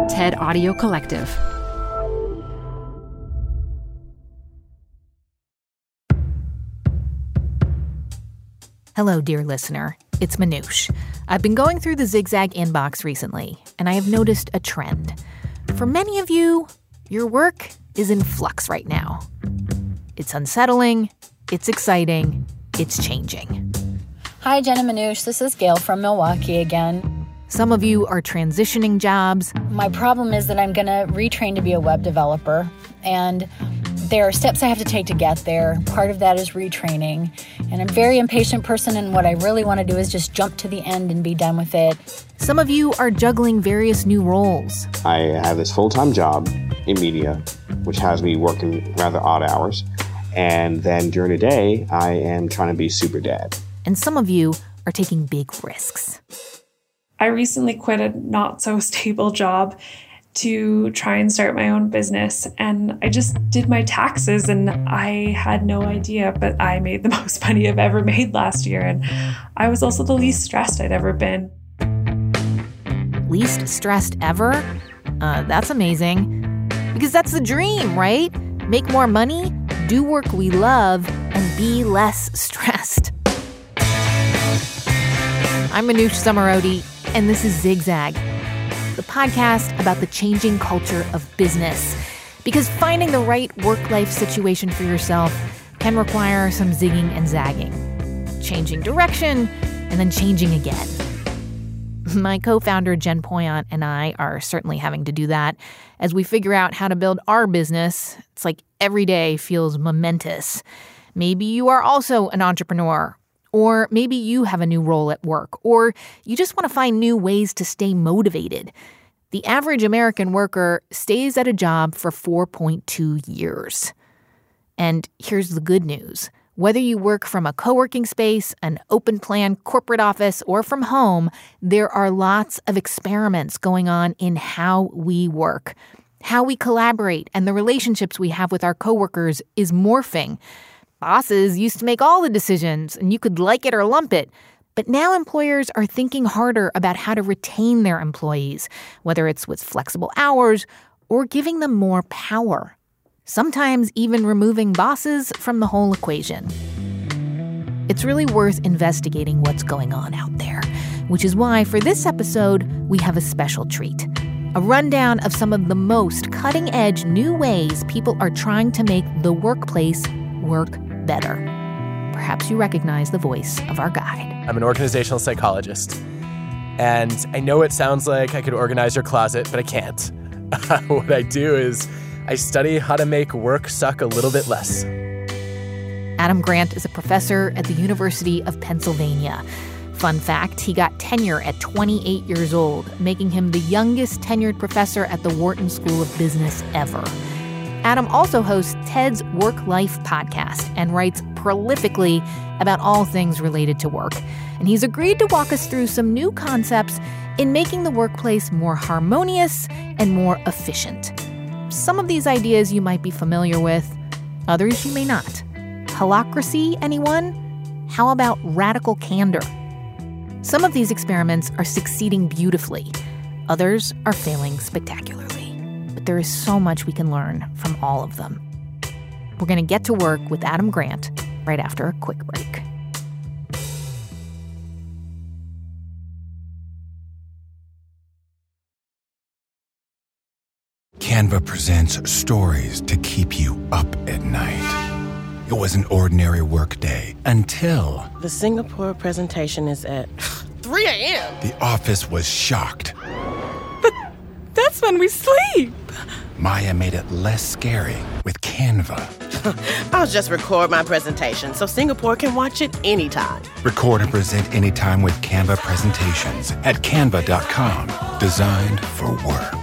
TED Audio Collective. Hello, dear listener. It's Manoush. I've been going through the Zigzag inbox recently, and I have noticed a trend. For many of you, your work is in flux right now. It's unsettling, it's exciting, it's changing. Hi, Jen and Manoush. This is Gail from Milwaukee again. Some of you are transitioning jobs. My problem is that I'm going to retrain to be a web developer, and there are steps I have to take to get there. Part of that is retraining, and I'm a very impatient person, and what I really want to do is just jump to the end and be done with it. Some of you are juggling various new roles. I have this full-time job in media, which has me working rather odd hours, and then during the day, I am trying to be super dad. And some of you are taking big risks. I recently quit a not-so-stable job to try and start my own business. And I just did my taxes and I had no idea, but I made the most money I've ever made last year. And I was also the least stressed I'd ever been. Least stressed ever? That's amazing. Because that's the dream, right? Make more money, do work we love, and be less stressed. I'm Manoush Zomorodi, and this is Zigzag, the podcast about the changing culture of business. Because finding the right work-life situation for yourself can require some zigging and zagging. Changing direction, and then changing again. My co-founder Jen Poyant and I are certainly having to do that as we figure out how to build our business. It's like every day feels momentous. Maybe you are also an entrepreneur. Or maybe you have a new role at work, or you just want to find new ways to stay motivated. The average American worker stays at a job for 4.2 years. And here's the good news. Whether you work from a co-working space, an open-plan corporate office, or from home, there are lots of experiments going on in how we work. How we collaborate and the relationships we have with our coworkers is morphing. Bosses used to make all the decisions, and you could like it or lump it. But now employers are thinking harder about how to retain their employees, whether it's with flexible hours or giving them more power. Sometimes even removing bosses from the whole equation. It's really worth investigating what's going on out there, which is why for this episode, we have a special treat. A rundown of some of the most cutting-edge new ways people are trying to make the workplace work better. Perhaps you recognize the voice of our guide. I'm an organizational psychologist, and I know it sounds like I could organize your closet, but I can't. What I do is I study how to make work suck a little bit less. Adam Grant is a professor at the University of Pennsylvania. Fun fact, he got tenure at 28 years old, making him the youngest tenured professor at the Wharton School of Business ever. Adam also hosts TED's Work-Life podcast and writes prolifically about all things related to work. And he's agreed to walk us through some new concepts in making the workplace more harmonious and more efficient. Some of these ideas you might be familiar with, others you may not. Holacracy, anyone? How about radical candor? Some of these experiments are succeeding beautifully. Others are failing spectacularly. But there is so much we can learn from all of them. We're going to get to work with Adam Grant right after a quick break. Canva presents stories to keep you up at night. It was an ordinary workday until... The Singapore presentation is at 3 a.m. The office was shocked. But that's when we sleep. Maya made it less scary with Canva. I'll just record my presentation so Singapore can watch it anytime. Record and present anytime with Canva presentations at canva.com. Designed for work.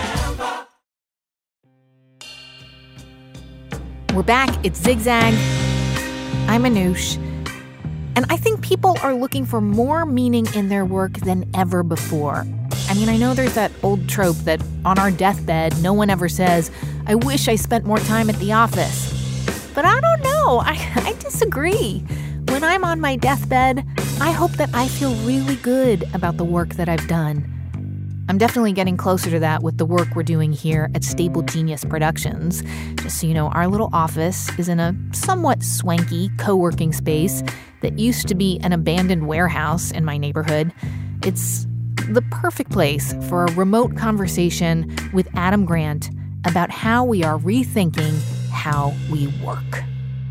We're back. It's Zigzag. I'm Manoush. And I think people are looking for more meaning in their work than ever before. I mean, I know there's that old trope that on our deathbed, no one ever says, I wish I spent more time at the office. But I don't know. I disagree. When I'm on my deathbed, I hope that I feel really good about the work that I've done. I'm definitely getting closer to that with the work we're doing here at Stable Genius Productions. Just so you know, our little office is in a somewhat swanky co-working space that used to be an abandoned warehouse in my neighborhood. It's the perfect place for a remote conversation with Adam Grant about how we are rethinking how we work.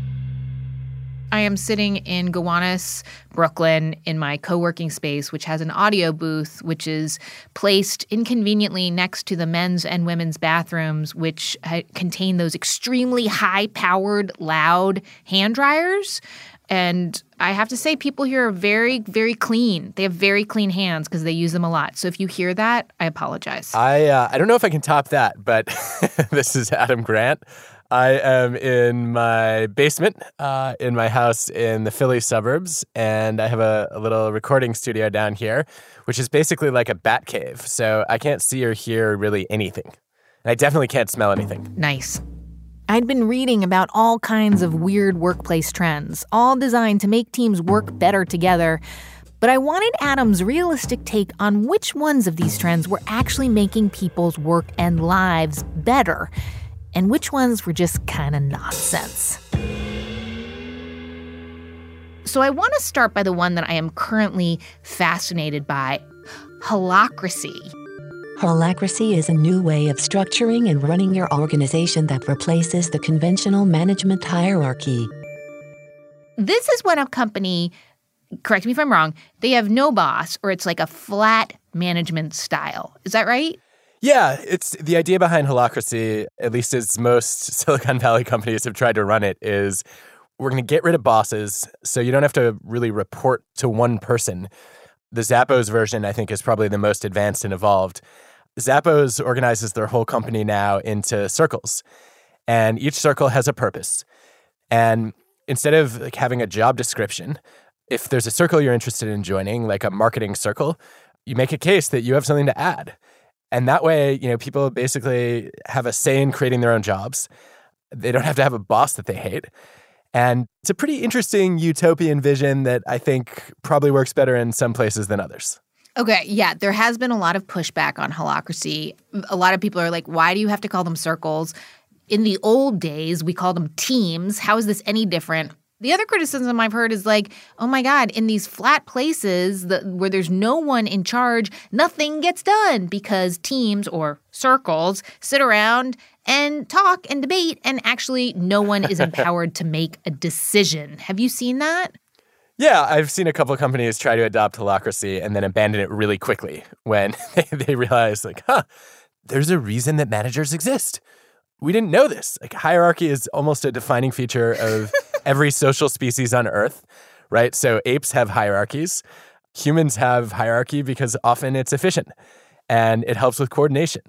I am sitting in Gowanus, Brooklyn, in my co-working space, which has an audio booth, which is placed inconveniently next to the men's and women's bathrooms, which contain those extremely high-powered, loud hand dryers. And I have to say, people here are very, very clean. They have very clean hands because they use them a lot. So if you hear that, I apologize. I don't know if I can top that, but this is Adam Grant. I am in my basement in my house in the Philly suburbs, and I have a little recording studio down here, which is basically like a bat cave. So I can't see or hear really anything. And I definitely can't smell anything. Nice. I'd been reading about all kinds of weird workplace trends, all designed to make teams work better together. But I wanted Adam's realistic take on which ones of these trends were actually making people's work and lives better, and which ones were just kind of nonsense. So I want to start by the one that I am currently fascinated by, holacracy. Holacracy is a new way of structuring and running your organization that replaces the conventional management hierarchy. This is when a company, correct me if I'm wrong, they have no boss, or it's like a flat management style. Is that right? Yeah, it's the idea behind holacracy, at least as most Silicon Valley companies have tried to run it, is we're going to get rid of bosses so you don't have to really report to one person. The Zappos version, I think, is probably the most advanced and evolved. Zappos organizes their whole company now into circles, and each circle has a purpose. And instead of having a job description, if there's a circle you're interested in joining, like a marketing circle, you make a case that you have something to add. And that way, people basically have a say in creating their own jobs. They don't have to have a boss that they hate. And it's a pretty interesting utopian vision that I think probably works better in some places than others. Okay, yeah, there has been a lot of pushback on holacracy. A lot of people are like, why do you have to call them circles? In the old days, we called them teams. How is this any different? The other criticism I've heard is like, oh my God, in these flat places where there's no one in charge, nothing gets done because teams or circles sit around and talk and debate, and actually no one is empowered to make a decision. Have you seen that? Yeah, I've seen a couple of companies try to adopt holacracy and then abandon it really quickly when they realize, there's a reason that managers exist. We didn't know this. Hierarchy is almost a defining feature of every social species on Earth, right? So apes have hierarchies. Humans have hierarchy because often it's efficient and it helps with coordination.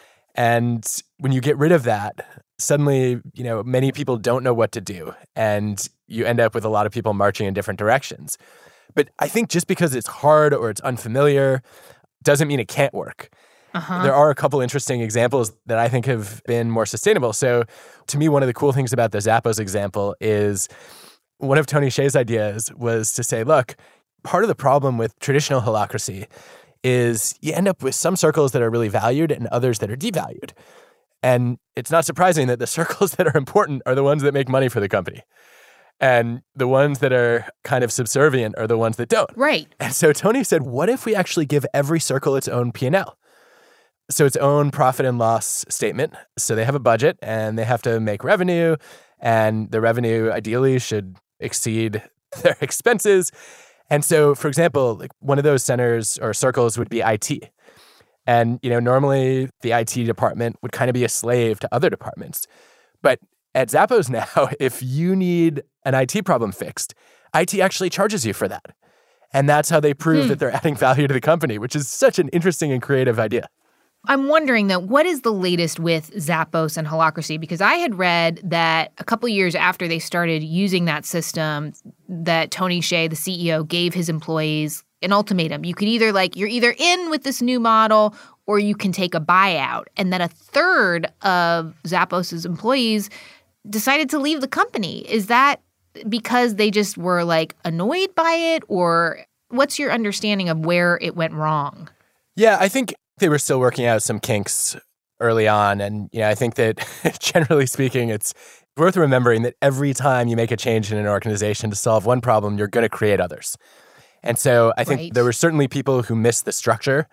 And when you get rid of that, suddenly, many people don't know what to do, and you end up with a lot of people marching in different directions. But I think just because it's hard or it's unfamiliar doesn't mean it can't work. There are a couple interesting examples that I think have been more sustainable. So to me, one of the cool things about the Zappos example is one of Tony Hsieh's ideas was to say, look, part of the problem with traditional holacracy is you end up with some circles that are really valued and others that are devalued. And it's not surprising that the circles that are important are the ones that make money for the company. And the ones that are kind of subservient are the ones that don't. Right. And so Tony said, what if we actually give every circle its own P&L? So its own profit and loss statement. So they have a budget and they have to make revenue, and the revenue ideally should exceed their expenses. And so, for example, one of those centers or circles would be IT. And, normally the IT department would kind of be a slave to other departments. But at Zappos now, if you need an IT problem fixed, IT actually charges you for that. And that's how they prove that they're adding value to the company, which is such an interesting and creative idea. I'm wondering, though, what is the latest with Zappos and holacracy? Because I had read that a couple years after they started using that system, that Tony Hsieh, the CEO, gave his employees an ultimatum. You could either, you're either in with this new model or you can take a buyout. And then a third of Zappos' employees decided to leave the company. Is that because they just were, annoyed by it? Or what's your understanding of where it went wrong? Yeah, I think they were still working out some kinks early on. And, I think that generally speaking, it's worth remembering that every time you make a change in an organization to solve one problem, you're going to create others. And so I think there were certainly people who missed the structure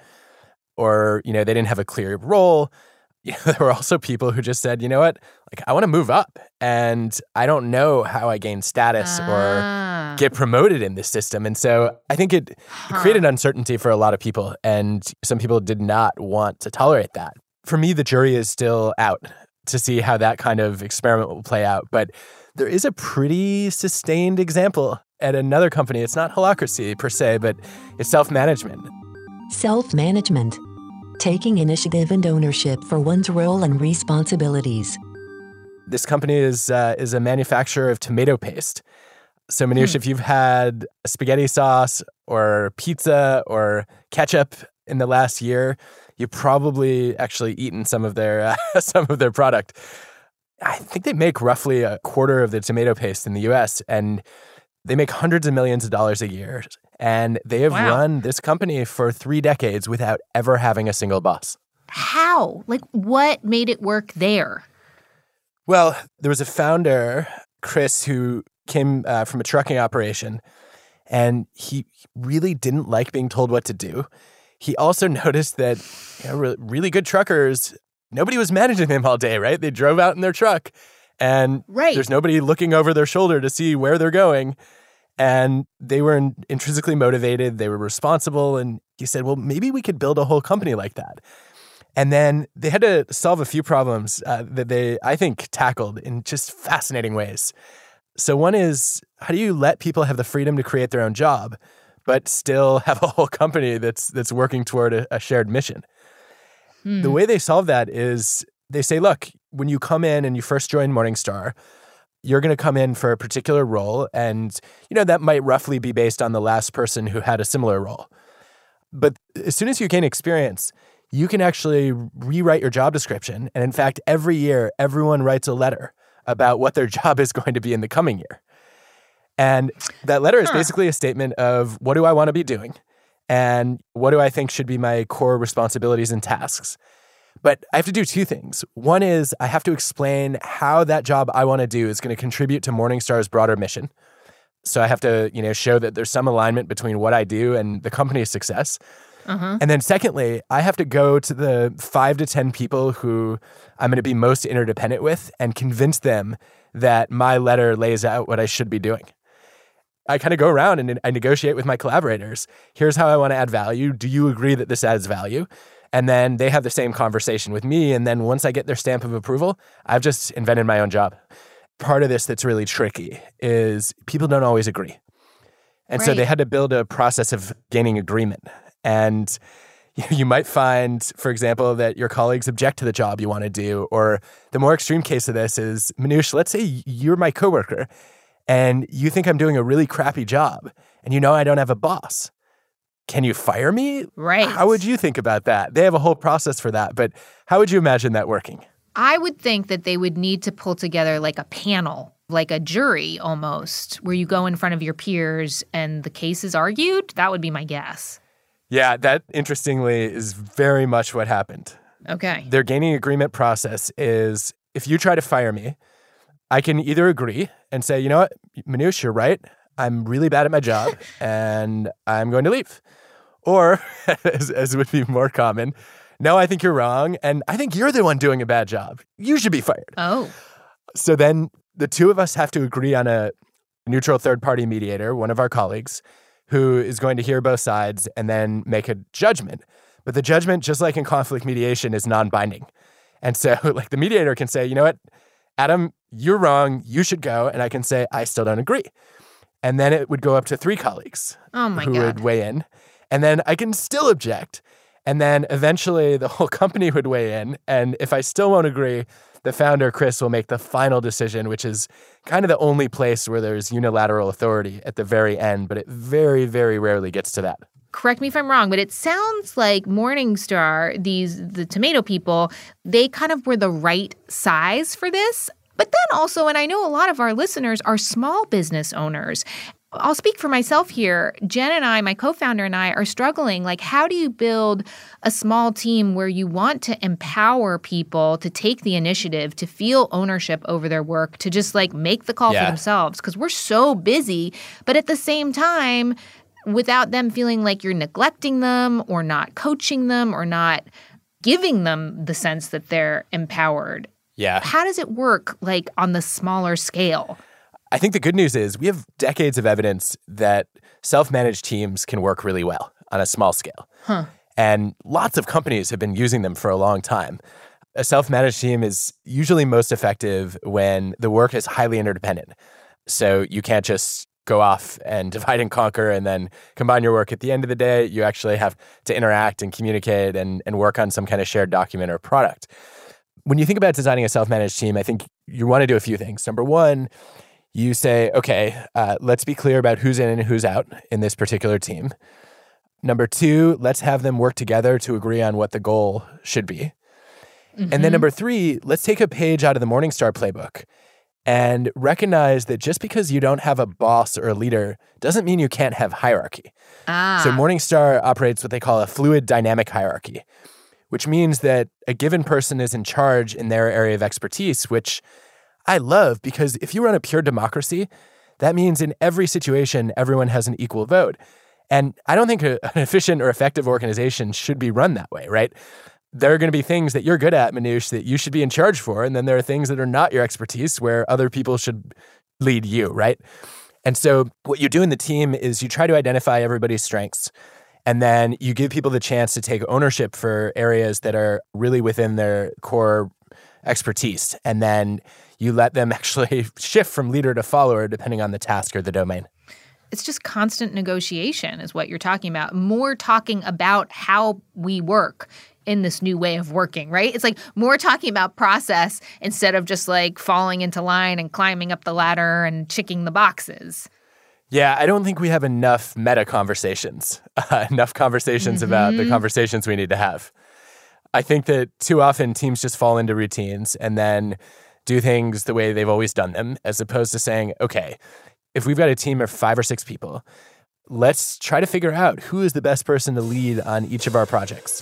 or, they didn't have a clear role. There were also people who just said, you know what, I want to move up and I don't know how I gain status or get promoted in this system. And so I think it created uncertainty for a lot of people, and some people did not want to tolerate that. For me, the jury is still out to see how that kind of experiment will play out. But there is a pretty sustained example at another company. It's not holacracy per se, but it's self-management. Self-management. Taking initiative and ownership for one's role and responsibilities. This company is a manufacturer of tomato paste. So, Manoush, if you've had spaghetti sauce or pizza or ketchup in the last year, you've probably actually eaten some of their product. I think they make roughly a quarter of the tomato paste in the U.S., and they make hundreds of millions of dollars a year. And they have run this company for 3 decades without ever having a single boss. How? What made it work there? Well, there was a founder, Chris, who came from a trucking operation, and he really didn't like being told what to do. He also noticed that really good truckers, nobody was managing them all day, right? They drove out in their truck, and there's nobody looking over their shoulder to see where they're going. And they were intrinsically motivated. They were responsible. And he said, well, maybe we could build a whole company like that. And then they had to solve a few problems that they, I think, tackled in just fascinating ways. So one is, how do you let people have the freedom to create their own job, but still have a whole company that's working toward a shared mission? The way they solve that is they say, look, when you come in and you first join Morningstar, you're going to come in for a particular role, and that might roughly be based on the last person who had a similar role. But as soon as you gain experience, you can actually rewrite your job description. And in fact, every year, everyone writes a letter about what their job is going to be in the coming year. And that letter is basically a statement of, what do I want to be doing? And what do I think should be my core responsibilities and tasks? But I have to do 2 things. One is I have to explain how that job I want to do is going to contribute to Morningstar's broader mission. So I have to, show that there's some alignment between what I do and the company's success. And then secondly, I have to go to the 5 to 10 people who I'm going to be most interdependent with and convince them that my letter lays out what I should be doing. I kind of go around and I negotiate with my collaborators. Here's how I want to add value. Do you agree that this adds value? And then they have the same conversation with me. And then once I get their stamp of approval, I've just invented my own job. Part of this that's really tricky is people don't always agree. And so they had to build a process of gaining agreement. And you might find, for example, that your colleagues object to the job you want to do. Or the more extreme case of this is, Manoush, let's say you're my coworker and you think I'm doing a really crappy job and I don't have a boss. Can you fire me? Right. How would you think about that? They have a whole process for that, but how would you imagine that working? I would think that they would need to pull together a panel, like a jury almost, where you go in front of your peers and the case is argued. That would be my guess. Yeah, that interestingly is very much what happened. Okay. Their gaining agreement process is, if you try to fire me, I can either agree and say, you know what, Manoush, you're right. I'm really bad at my job and I'm going to leave. Or, as would be more common, no, I think you're wrong and I think you're the one doing a bad job. You should be fired. Oh. So then the 2 of us have to agree on a neutral third-party mediator, one of our colleagues, who is going to hear both sides and then make a judgment. But the judgment, just like in conflict mediation, is non-binding. And so the mediator can say, you know what, Adam, you're wrong. You should go. And I can say, I still don't agree. And then it would go up to 3 colleagues who would weigh in. And then I can still object. And then eventually the whole company would weigh in. And if I still won't agree, the founder, Chris, will make the final decision, which is kind of the only place where there's unilateral authority at the very end. But it very, very rarely gets to that. Correct me if I'm wrong, but it sounds like Morningstar, the tomato people, they kind of were the right size for this. But then also, and I know a lot of our listeners are small business owners, I'll speak for myself here. Jen and I, my co-founder and I, are struggling. Like, how do you build a small team where you want to empower people to take the initiative, to feel ownership over their work, to just like make the call for themselves? Because we're so busy, but at the same time, without them feeling like you're neglecting them or not coaching them or not giving them the sense that they're empowered. Yeah. How does it work, like, on the smaller scale? I think the good news is we have decades of evidence that self-managed teams can work really well on a small scale. And lots of companies have been using them for a long time. A self-managed team is usually most effective when the work is highly interdependent. So you can't just go off and divide and conquer and then combine your work at the end of the day. You actually have to interact and communicate and work on some kind of shared document or product. When you think about designing a self-managed team, I think you want to do a few things. Number one, you say, okay, let's be clear about who's in and who's out in this particular team. Number two, let's have them work together to agree on what the goal should be. And then number three, let's take a page out of the Morningstar playbook and recognize that just because you don't have a boss or a leader doesn't mean you can't have hierarchy. So Morningstar operates what they call a fluid dynamic hierarchy, which means that a given person is in charge in their area of expertise, which I love, because if you run a pure democracy, that means in every situation, everyone has an equal vote. And I don't think an efficient or effective organization should be run that way, right? There are going to be things that you're good at, Manoush, that you should be in charge for. And then there are things that are not your expertise where other people should lead you, right? And so what you do in the team is you try to identify everybody's strengths. And then you give people the chance to take ownership for areas that are really within their core expertise. And then you let them actually shift from leader to follower depending on the task or the domain. It's just constant negotiation is what you're talking about. More talking about how we work in this new way of working, right? It's like more talking about process instead of just like falling into line and climbing up the ladder and checking the boxes. Yeah, I don't think we have enough meta conversations, enough conversations about the conversations we need to have. I think that too often teams just fall into routines and then do things the way they've always done them, as opposed to saying, okay, if we've got a team of 5 or 6 people, let's try to figure out who is the best person to lead on each of our projects.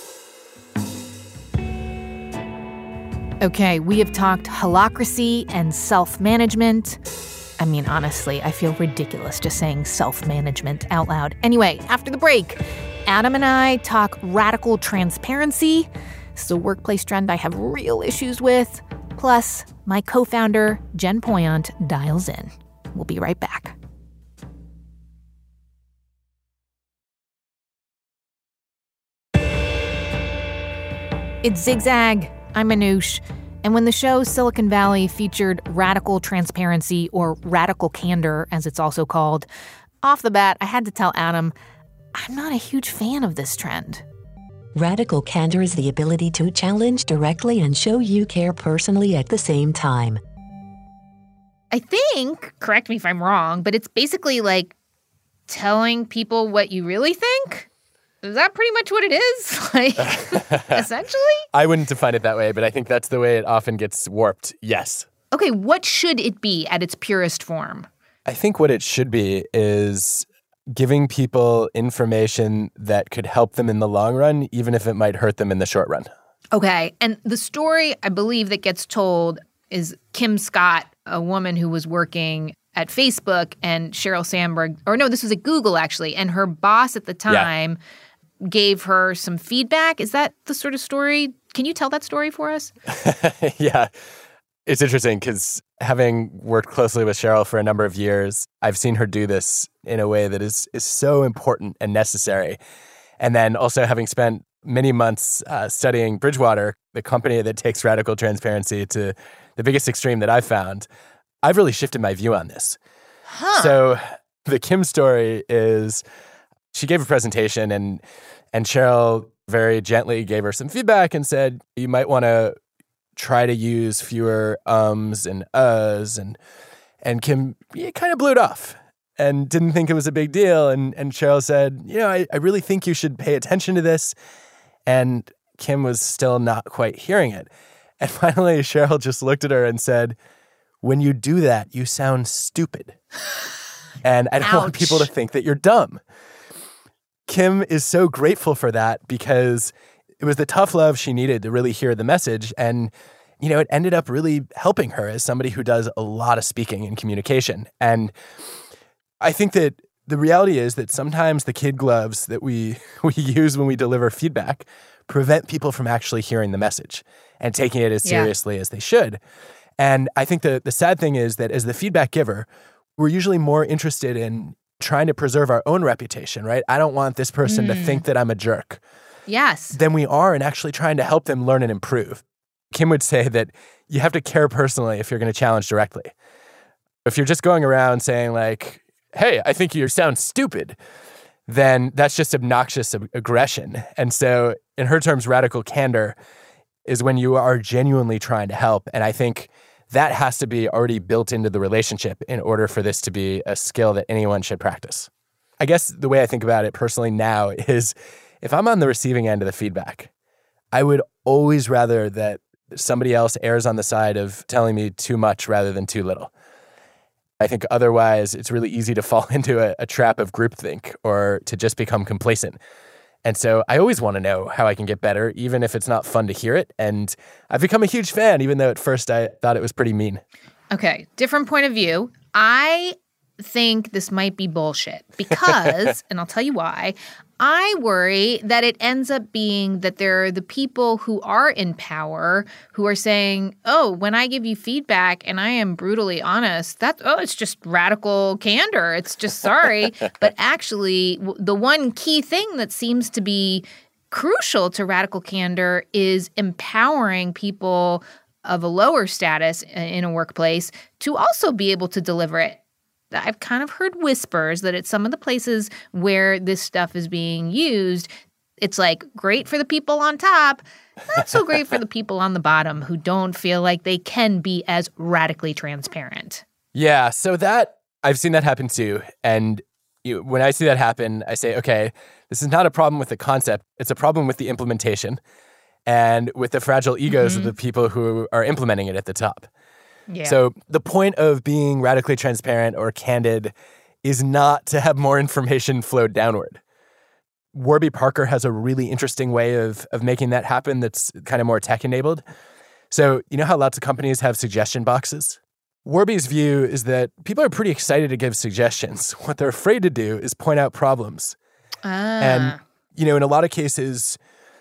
Okay, we have talked holacracy and self-management. I mean, honestly, I feel ridiculous just saying self-management out loud. Anyway, after the break, Adam and I talk radical transparency. This is a workplace trend I have real issues with. Plus, my co-founder, Jen Poyant, dials in. We'll be right back. It's Zigzag. I'm Manoush. And when the show Silicon Valley featured radical transparency, or radical candor, as it's also called, off the bat, I had to tell Adam, I'm not a huge fan of this trend. Radical candor is the ability to challenge directly and show you care personally at the same time. I think, correct me if I'm wrong, but it's basically like telling people what you really think. Is that pretty much what it is? Like, essentially? I wouldn't define it that way, but I think that's the way it often gets warped. Yes. Okay, what should it be at its purest form? I think what it should be is giving people information that could help them in the long run, even if it might hurt them in the short run. Okay, and the story, I believe, that gets told is Kim Scott, a woman who was working at Facebook, and Sheryl Sandberg, or no, this was at Google, actually, and her boss at the time gave her some feedback. Is that the sort of story? Can you tell that story for us? Yeah. It's interesting because having worked closely with Sheryl for a number of years, I've seen her do this in a way that is so important and necessary. And then also having spent many months studying Bridgewater, the company that takes radical transparency to the biggest extreme that I've found, I've really shifted my view on this. So the Kim story is she gave a presentation and Sheryl very gently gave her some feedback and said, you might want to try to use fewer ums and uhs. And Kim kind of blew it off and didn't think it was a big deal. And Sheryl said, I really think you should pay attention to this. And Kim was still not quite hearing it. And finally, Sheryl just looked at her and said, when you do that, you sound stupid. And I don't want people to think that you're dumb. Kim is so grateful for that because it was the tough love she needed to really hear the message. And, it ended up really helping her as somebody who does a lot of speaking and communication. And I think that the reality is that sometimes the kid gloves that we use when we deliver feedback prevent people from actually hearing the message and taking it as seriously as they should. And I think the sad thing is that as the feedback giver, we're usually more interested in trying to preserve our own reputation, right? I don't want this person to think that I'm a jerk. Yes. Than we are in actually trying to help them learn and improve. Kim would say that you have to care personally if you're going to challenge directly. If you're just going around saying like, hey, I think you sound stupid, then that's just obnoxious aggression. And so in her terms, radical candor is when you are genuinely trying to help. And I think that has to be already built into the relationship in order for this to be a skill that anyone should practice. I guess the way I think about it personally now is if I'm on the receiving end of the feedback, I would always rather that somebody else errs on the side of telling me too much rather than too little. I think otherwise it's really easy to fall into a trap of groupthink or to just become complacent. And so I always want to know how I can get better, even if it's not fun to hear it. And I've become a huge fan, even though at first I thought it was pretty mean. Okay, different point of view. I think this might be bullshit because, and I'll tell you why, I worry that it ends up being that there are the people who are in power who are saying, oh, when I give you feedback and I am brutally honest, it's just radical candor. It's just sorry. But actually, the one key thing that seems to be crucial to radical candor is empowering people of a lower status in a workplace to also be able to deliver it. I've kind of heard whispers that at some of the places where this stuff is being used, it's like great for the people on top, not so great for the people on the bottom who don't feel like they can be as radically transparent. Yeah, so I've seen that happen too. And when I see that happen, I say, okay, this is not a problem with the concept. It's a problem with the implementation and with the fragile egos of the people who are implementing it at the top. Yeah. So the point of being radically transparent or candid is not to have more information flow downward. Warby Parker has a really interesting way of making that happen that's kind of more tech-enabled. So you know how lots of companies have suggestion boxes? Warby's view is that people are pretty excited to give suggestions. What they're afraid to do is point out problems. And, in a lot of cases,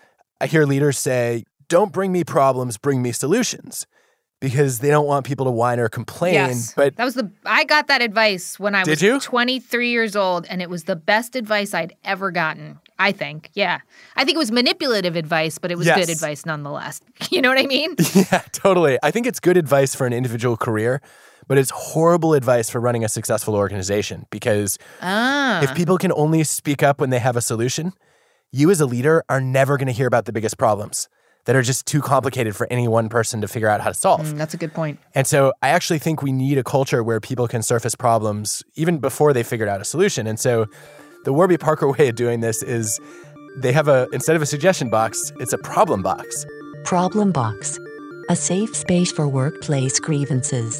I hear leaders say, don't bring me problems, bring me solutions. Because they don't want people to whine or complain. Yes. But I got that advice when I was 23 years old, and it was the best advice I'd ever gotten, I think. Yeah. I think it was manipulative advice, but it was good advice nonetheless. You know what I mean? Yeah, totally. I think it's good advice for an individual career, but it's horrible advice for running a successful organization because if people can only speak up when they have a solution, you as a leader are never going to hear about the biggest problems that are just too complicated for any one person to figure out how to solve. That's a good point. And so I actually think we need a culture where people can surface problems even before they figured out a solution. And so the Warby Parker way of doing this is they have instead of a suggestion box, it's a problem box. Problem box, a safe space for workplace grievances.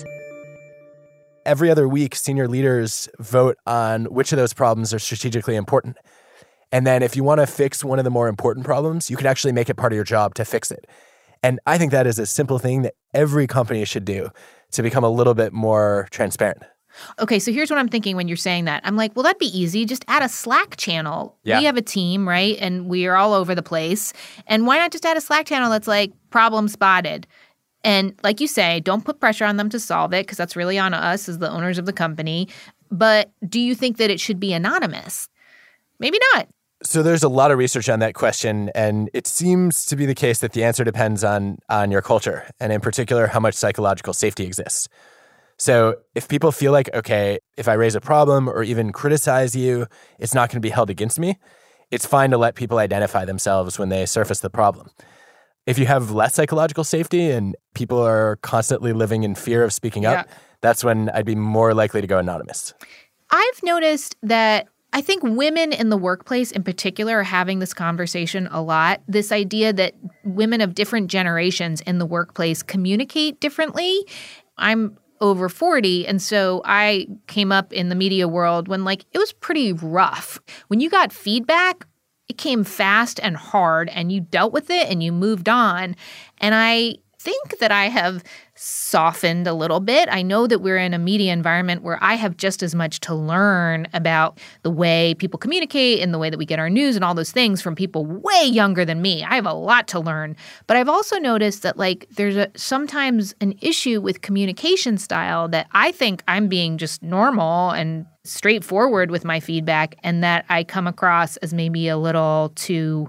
Every other week, senior leaders vote on which of those problems are strategically important. And then if you want to fix one of the more important problems, you can actually make it part of your job to fix it. And I think that is a simple thing that every company should do to become a little bit more transparent. Okay, so here's what I'm thinking when you're saying that. I'm like, well, that'd be easy. Just add a Slack channel. Yeah. We have a team, right? And we are all over the place. And why not just add a Slack channel that's like problem spotted? And like you say, don't put pressure on them to solve it because that's really on us as the owners of the company. But do you think that it should be anonymous? Maybe not. So there's a lot of research on that question, and it seems to be the case that the answer depends on your culture, and in particular, how much psychological safety exists. So if people feel like, okay, if I raise a problem or even criticize you, it's not going to be held against me, it's fine to let people identify themselves when they surface the problem. If you have less psychological safety and people are constantly living in fear of speaking up, that's when I'd be more likely to go anonymous. I've noticed that I think women in the workplace in particular are having this conversation a lot. This idea that women of different generations in the workplace communicate differently. I'm over 40. And so I came up in the media world when it was pretty rough. When you got feedback, it came fast and hard and you dealt with it and you moved on. And I think that I have softened a little bit. I know that we're in a media environment where I have just as much to learn about the way people communicate and the way that we get our news and all those things from people way younger than me. I have a lot to learn. But I've also noticed that there's sometimes an issue with communication style that I think I'm being just normal and straightforward with my feedback, and that I come across as maybe a little too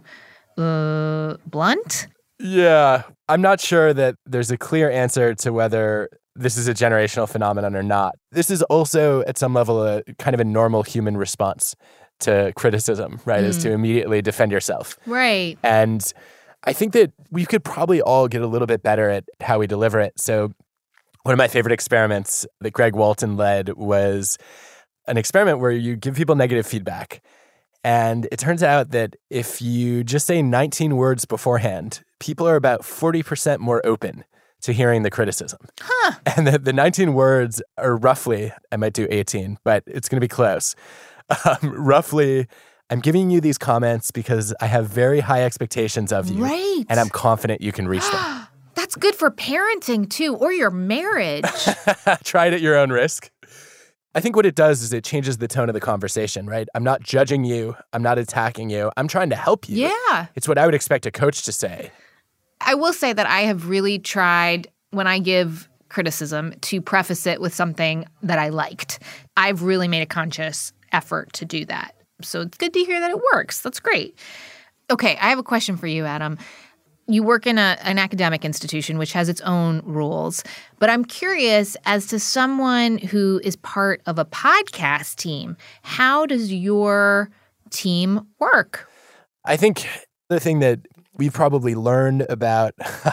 blunt. Yeah, I'm not sure that there's a clear answer to whether this is a generational phenomenon or not. This is also, at some level, a kind of a normal human response to criticism, right? Is to immediately defend yourself. Right. And I think that we could probably all get a little bit better at how we deliver it. So one of my favorite experiments that Greg Walton led was an experiment where you give people negative feedback. And it turns out that if you just say 19 words beforehand, people are about 40% more open to hearing the criticism. Huh. And the 19 words are roughly, I might do 18, but it's going to be close. Roughly, I'm giving you these comments because I have very high expectations of you. Right. And I'm confident you can reach them. That's good for parenting, too, or your marriage. Try it at your own risk. I think what it does is it changes the tone of the conversation, right? I'm not judging you. I'm not attacking you. I'm trying to help you. Yeah. It's what I would expect a coach to say. I will say that I have really tried, when I give criticism, to preface it with something that I liked. I've really made a conscious effort to do that. So it's good to hear that it works. That's great. Okay, I have a question for you, Adam. You work in an academic institution, which has its own rules. But I'm curious, as to someone who is part of a podcast team, how does your team work? I think the thing that we've probably learned about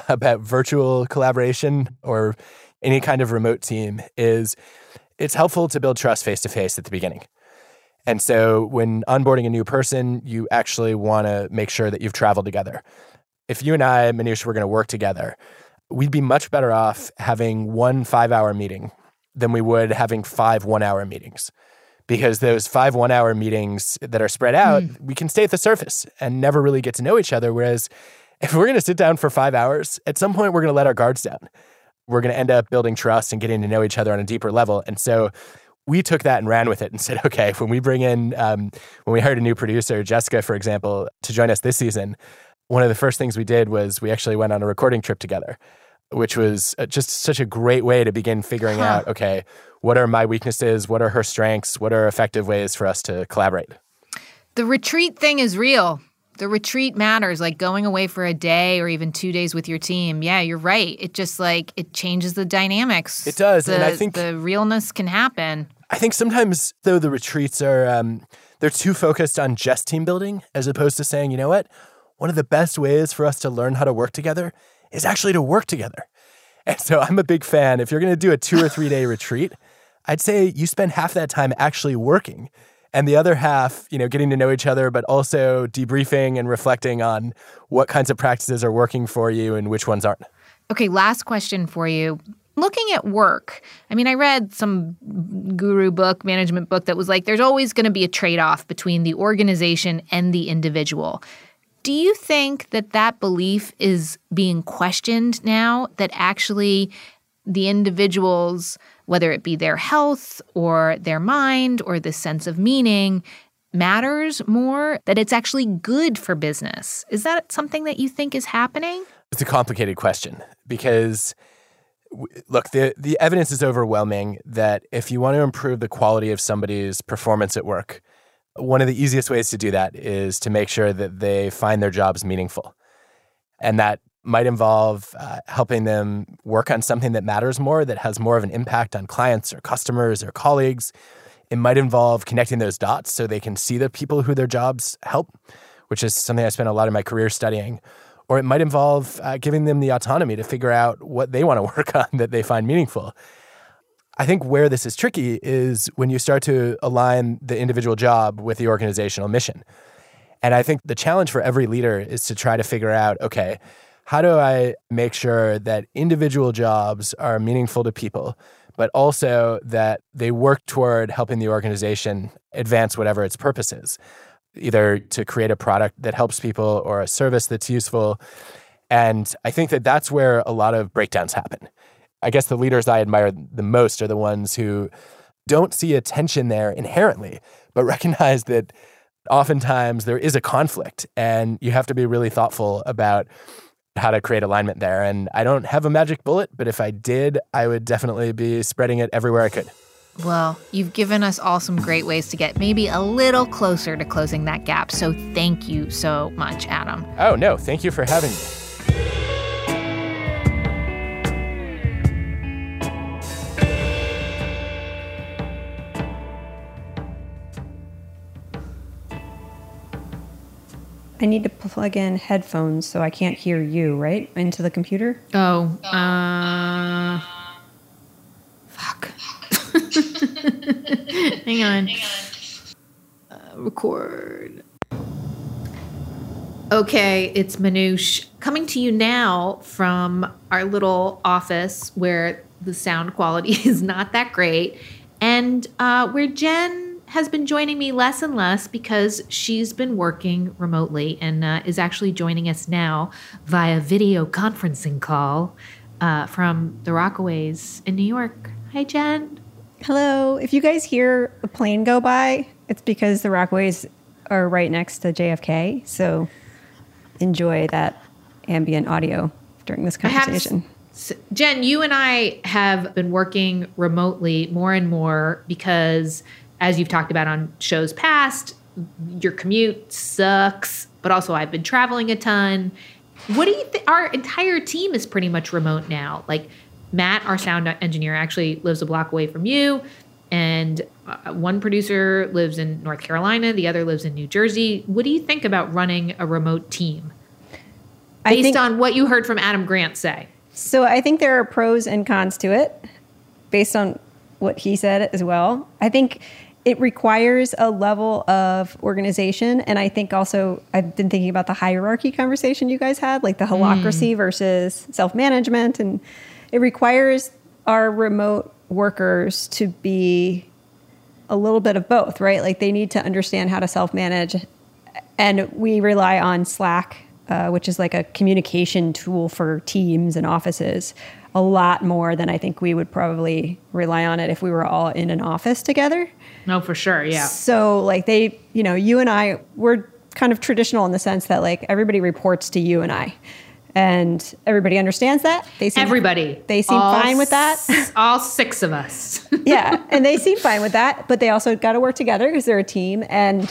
virtual collaboration or any kind of remote team is it's helpful to build trust face-to-face at the beginning. And so when onboarding a new person, you actually want to make sure that you've traveled together. If you and I, Manoush, were going to work together, we'd be much better off having one 5-hour meeting than we would having 5 one-hour meetings. Because those 5 one-hour meetings that are spread out, we can stay at the surface and never really get to know each other. Whereas if we're going to sit down for 5 hours, at some point we're going to let our guards down. We're going to end up building trust and getting to know each other on a deeper level. And so we took that and ran with it and said, okay, when we bring in, when we hired a new producer, Jessica, for example, to join us this season, one of the first things we did was we actually went on a recording trip together, which was just such a great way to begin figuring out, okay, what are my weaknesses? What are her strengths? What are effective ways for us to collaborate? The retreat thing is real. The retreat matters, like going away for a day or even 2 days with your team. Yeah, you're right. It just it changes the dynamics. It does. And I think the realness can happen. I think sometimes, though, the retreats are, they're too focused on just team building as opposed to saying, you know what? One of the best ways for us to learn how to work together is actually to work together. And so I'm a big fan. If you're going to do a 2 or 3 day retreat, I'd say you spend half that time actually working and the other half, getting to know each other, but also debriefing and reflecting on what kinds of practices are working for you and which ones aren't. Okay, last question for you. Looking at work, I read some guru book, management book that was there's always going to be a trade-off between the organization and the individual. Do you think that belief is being questioned now, that actually the individuals, whether it be their health or their mind or the sense of meaning, matters more, that it's actually good for business? Is that something that you think is happening? It's a complicated question because, look, the evidence is overwhelming that if you want to improve the quality of somebody's performance at work, one of the easiest ways to do that is to make sure that they find their jobs meaningful. And that might involve helping them work on something that matters more, that has more of an impact on clients or customers or colleagues. It might involve connecting those dots so they can see the people who their jobs help, which is something I spent a lot of my career studying. Or it might involve giving them the autonomy to figure out what they want to work on that they find meaningful. I think where this is tricky is when you start to align the individual job with the organizational mission. And I think the challenge for every leader is to try to figure out, okay, how do I make sure that individual jobs are meaningful to people, but also that they work toward helping the organization advance whatever its purpose is, either to create a product that helps people or a service that's useful. And I think that that's where a lot of breakdowns happen. I guess the leaders I admire the most are the ones who don't see a tension there inherently, but recognize that oftentimes there is a conflict and you have to be really thoughtful about how to create alignment there. And I don't have a magic bullet, but if I did, I would definitely be spreading it everywhere I could. Well, you've given us all some great ways to get maybe a little closer to closing that gap. So thank you so much, Adam. Oh, no, thank you for having me. I need to plug in headphones so I can't hear you, right? Into the computer? Oh, fuck. Hang on. Record. Okay, it's Manoush coming to you now from our little office where the sound quality is not that great, and where Jen has been joining me less and less because she's been working remotely and is actually joining us now via video conferencing call from the Rockaways in New York. Hi, Jen. Hello. If you guys hear a plane go by, it's because the Rockaways are right next to JFK. So enjoy that ambient audio during this conversation. Jen, you and I have been working remotely more and more because, as you've talked about on shows past, your commute sucks, but also I've been traveling a ton. What do you think? Our entire team is pretty much remote now. Like Matt, our sound engineer, actually lives a block away from you. And one producer lives in North Carolina. The other lives in New Jersey. What do you think about running a remote team? Based on what you heard from Adam Grant say. So I think there are pros and cons to it based on what he said as well. I think it requires a level of organization. And I think also I've been thinking about the hierarchy conversation you guys had, like the holacracy versus self-management. And it requires our remote workers to be a little bit of both, right? Like they need to understand how to self-manage. And we rely on Slack, which is like a communication tool for teams and offices, a lot more than I think we would probably rely on it if we were all in an office together. No, for sure, yeah. So like they, you and I, we're kind of traditional in the sense that like everybody reports to you and I. And everybody understands that. They seem fine with that. All six of us. Yeah, and they seem fine with that, but they also got to work together because they're a team, and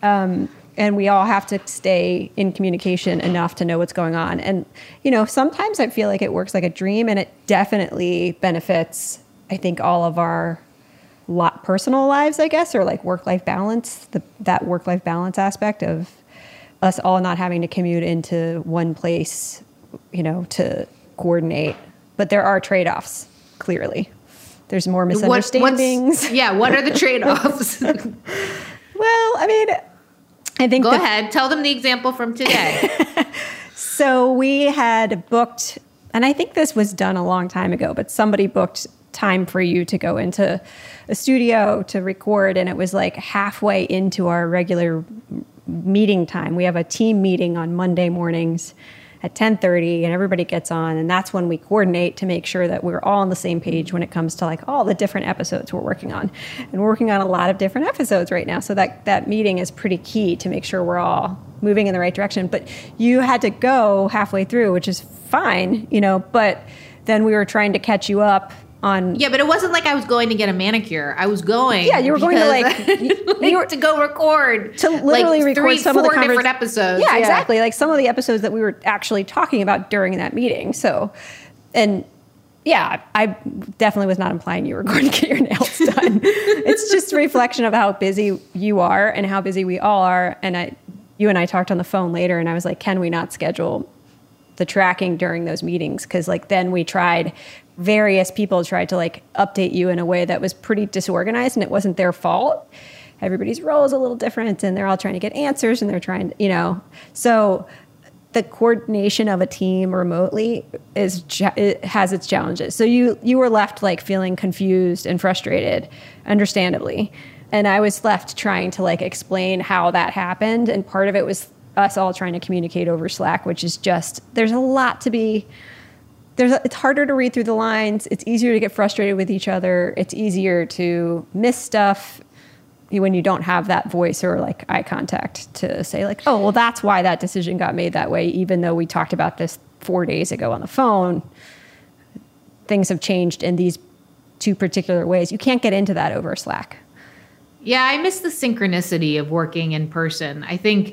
we all have to stay in communication enough to know what's going on. And sometimes I feel like it works like a dream, and it definitely benefits, I think, all of our personal lives, I guess, or like work-life balance. That work-life balance aspect of us all not having to commute into one place, to coordinate. But there are trade-offs, clearly. There's more misunderstandings. What are the trade-offs? Well, I mean, I think... Go ahead. Tell them the example from today. So we had booked, and I think this was done a long time ago, but somebody booked time for you to go into a studio to record, and it was like halfway into our regular meeting time. We have a team meeting on Monday mornings at 10:30, and everybody gets on, and that's when we coordinate to make sure that we're all on the same page when it comes to like all the different episodes we're working on. And we're working on a lot of different episodes right now, so that meeting is pretty key to make sure we're all moving in the right direction. But you had to go halfway through, which is fine, but then we were trying to catch you up on... Yeah, but it wasn't like I was going to get a manicure. I was going... Yeah, you were going to to go record. To literally record some of the different episodes. Yeah, exactly. Like some of the episodes that we were actually talking about during that meeting. So, and yeah, I definitely was not implying you were going to get your nails done. It's just a reflection of how busy you are and how busy we all are. And you and I talked on the phone later, and I was like, can we not schedule the tracking during those meetings? Because like then various people tried to like update you in a way that was pretty disorganized, and it wasn't their fault. Everybody's role is a little different, and they're all trying to get answers, and they're trying to, so the coordination of a team remotely it has its challenges. So you were left like feeling confused and frustrated, understandably. And I was left trying to like explain how that happened. And part of it was us all trying to communicate over Slack, which is just, there's a lot to be, it's harder to read through the lines. It's easier to get frustrated with each other. It's easier to miss stuff when you don't have that voice or like eye contact to say like, oh, well, that's why that decision got made that way. Even though we talked about this 4 days ago on the phone, things have changed in these 2 particular ways. You can't get into that over Slack. Yeah, I miss the synchronicity of working in person. I think,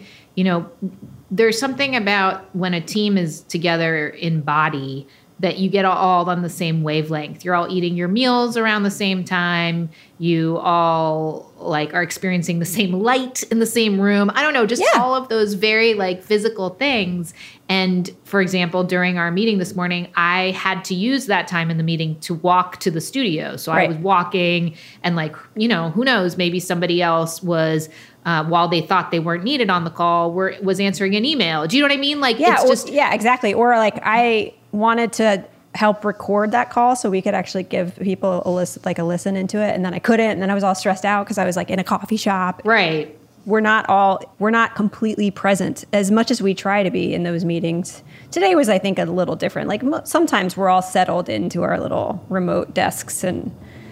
there's something about when a team is together in body that you get all on the same wavelength. You're all eating your meals around the same time. You all like are experiencing the same light in the same room. I don't know, just all of those very like physical things. And for example, during our meeting this morning, I had to use that time in the meeting to walk to the studio. So I was walking and like, who knows, maybe somebody else was, while they thought they weren't needed on the call, was answering an email. Do you know what I mean? Like, it's just... Yeah, exactly. Or like I wanted to help record that call so we could actually give people a listen into it. And then I couldn't. And then I was all stressed out because I was like in a coffee shop. Right. We're not completely present as much as we try to be in those meetings. Today was, I think, a little different. Like sometimes we're all settled into our little remote desks and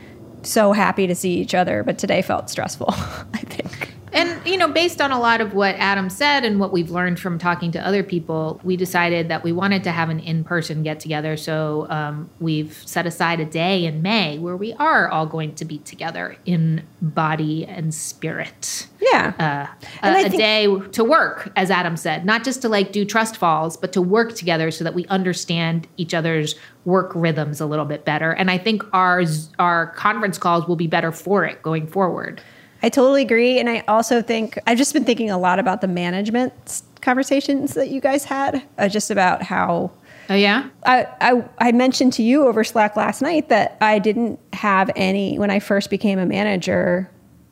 so happy to see each other. But today felt stressful, I think. And, based on a lot of what Adam said and what we've learned from talking to other people, we decided that we wanted to have an in-person get-together. So we've set aside a day in May where we are all going to be together in body and spirit. Yeah. A day to work, as Adam said, not just to like do trust falls, but to work together so that we understand each other's work rhythms a little bit better. And I think our conference calls will be better for it going forward. I totally agree. And I also think I've just been thinking a lot about the management conversations that you guys had, just about how... Oh, yeah? I mentioned to you over Slack last night that I didn't have any, when I first became a manager,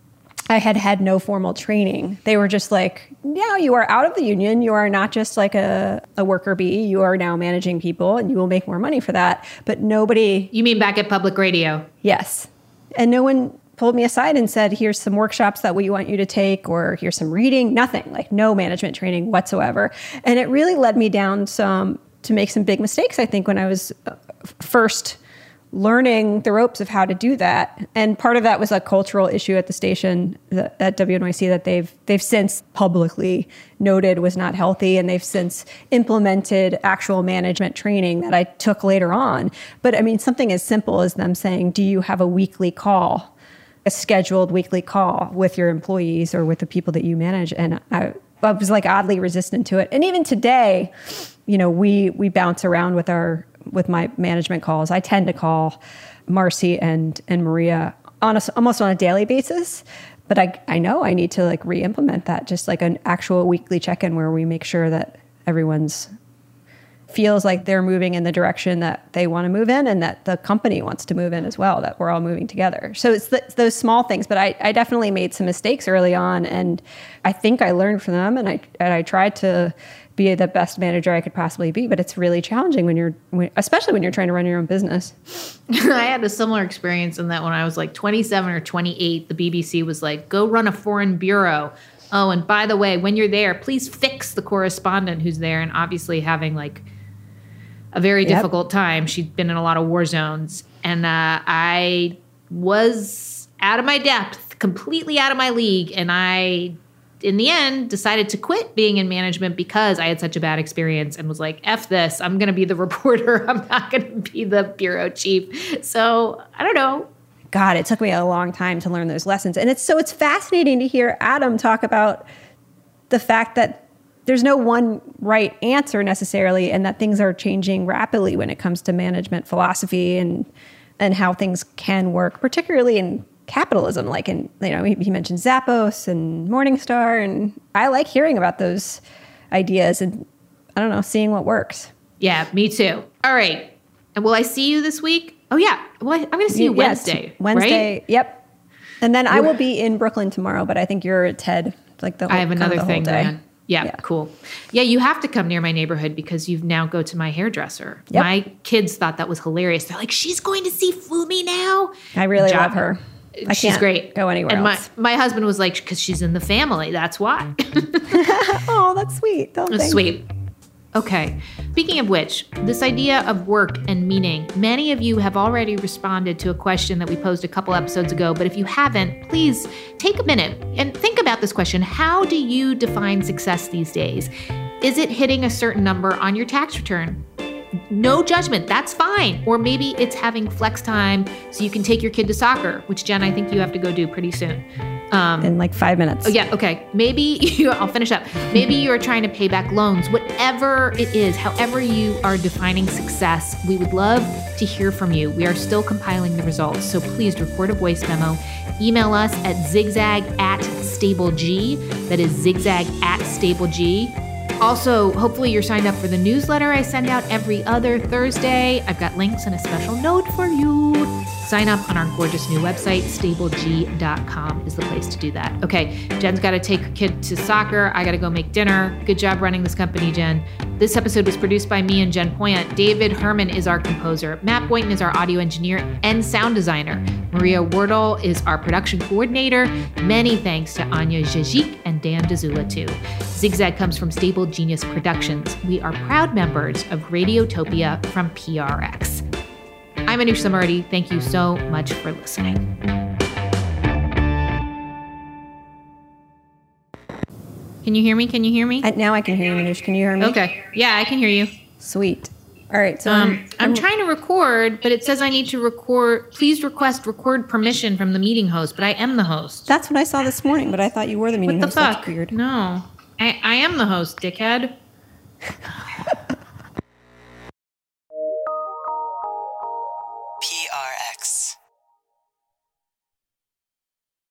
I had no formal training. They were just like, yeah, you are out of the union. You are not just like a worker bee. You are now managing people and you will make more money for that. But nobody... You mean back at public radio? Yes. And no one pulled me aside and said, here's some workshops that we want you to take, or here's some reading, nothing, like no management training whatsoever. And it really led me down to make some big mistakes, I think, when I was first learning the ropes of how to do that. And part of that was a cultural issue at the station at WNYC that they've since publicly noted was not healthy. And they've since implemented actual management training that I took later on. But I mean, something as simple as them saying, do you have a weekly call, a scheduled weekly call with your employees or with the people that you manage? And I was like oddly resistant to it. And even today, we bounce around with my management calls. I tend to call Marcy and Maria almost on a daily basis, but I know I need to like re-implement that, just like an actual weekly check-in where we make sure that everyone's feels like they're moving in the direction that they want to move in and that the company wants to move in as well, that we're all moving together. So it's those small things, but I definitely made some mistakes early on, and I think I learned from them, and I tried to be the best manager I could possibly be, but it's really challenging especially when you're trying to run your own business. I had a similar experience in that when I was like 27 or 28, the BBC was like, go run a foreign bureau. Oh, and by the way, when you're there, please fix the correspondent who's there, and obviously having like a very difficult time. She'd been in a lot of war zones. And I was out of my depth, completely out of my league. And I, in the end, decided to quit being in management because I had such a bad experience and was like, F this, I'm going to be the reporter. I'm not going to be the bureau chief. So I don't know. God, it took me a long time to learn those lessons. And it's fascinating to hear Adam talk about the fact that there's no one right answer necessarily, and that things are changing rapidly when it comes to management philosophy and how things can work, particularly in capitalism. Like he mentioned Zappos and Morningstar, and I like hearing about those ideas and I don't know, seeing what works. Yeah, me too. All right. And will I see you this week? Oh yeah. Well, I'm going to see you Wednesday. Wednesday. Right? Yep. And then I will be in Brooklyn tomorrow, but I think you're at TED. I have another thing, man. Yeah, cool. Yeah, you have to come near my neighborhood because you now go to my hairdresser. Yep. My kids thought that was hilarious. They're like, she's going to see Fumi now? I really love her. She's great. Go anywhere else. My husband was like, because she's in the family. That's why. Oh, that's sweet. That's sweet. Okay. Speaking of which, this idea of work and meaning, many of you have already responded to a question that we posed a couple episodes ago. But if you haven't, please take a minute and think about this question. How do you define success these days? Is it hitting a certain number on your tax return? No judgment, that's fine. Or maybe it's having flex time so you can take your kid to soccer, which, Jen, I think you have to go do pretty soon. In like 5 minutes. Oh, yeah, okay. Maybe I'll finish up. Maybe you're trying to pay back loans. Whatever it is, however you are defining success, we would love to hear from you. We are still compiling the results, so please record a voice memo. Email us at zigzag@StableG. That is zigzag@StableG. Also, hopefully you're signed up for the newsletter I send out every other Thursday. I've got links and a special note for you. Sign up on our gorgeous new website, StableG.com is the place to do that. Okay, Jen's got to take her kid to soccer. I got to go make dinner. Good job running this company, Jen. This episode was produced by me and Jen Poyant. David Herman is our composer. Matt Boynton is our audio engineer and sound designer. Maria Wardle is our production coordinator. Many thanks to Anya Jajic and Dan Dzula, too. Zigzag comes from Stable Genius Productions. We are proud members of Radiotopia from PRX. I'm Anoush Zomorodi. Thank you so much for listening. Can you hear me? Can you hear me? Now I can hear you, Anoush. Can you hear me? Okay. Yeah, I can hear you. Sweet. All right. So I'm trying to record, but it says I need to record. Please request record permission from the meeting host, but I am the host. That's what I saw this morning, but I thought you were the meeting host. What the fuck? That's weird. No. I am the host, dickhead.